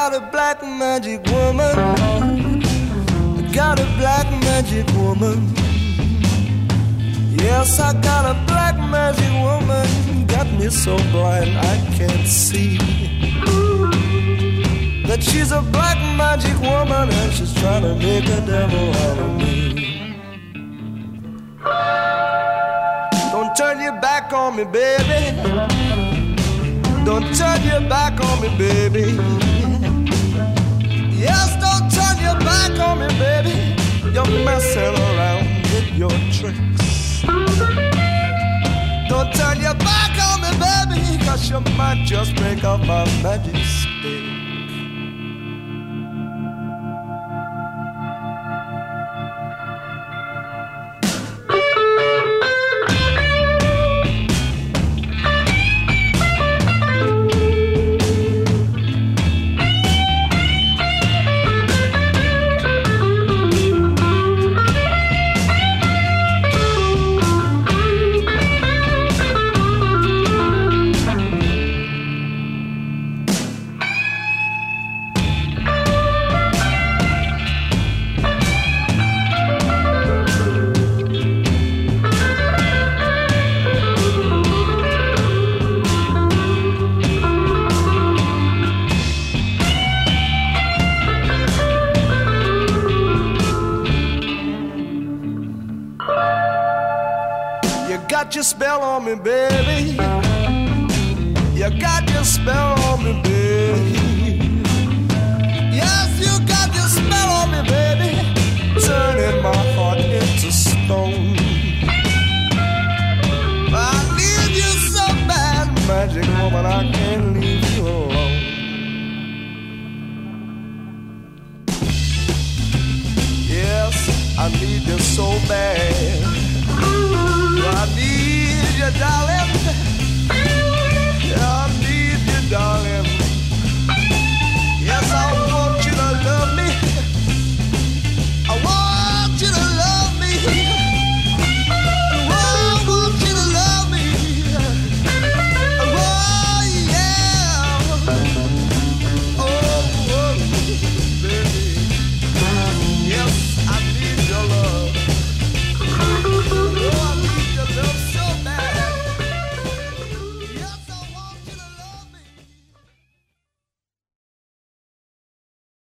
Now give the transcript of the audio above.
got a black magic woman. I got a black magic woman. Yes, I got a black magic woman. Got me so blind I can't see that she's a black magic woman and she's trying to make a devil out of me. Don't turn your back on me, baby. Don't turn your back on me, baby. Yes, don't turn your back on me, baby. You're messing around with your tricks. Don't turn your back on me, baby, 'cause you might just break up my magic stick. Got your spell on me, baby. You got your spell on me, baby. Yes, you got your spell on me, baby. Turning my heart into stone. I need you so bad, magic woman, I can't leave you alone. Yes, I need you so bad. I need you, darling.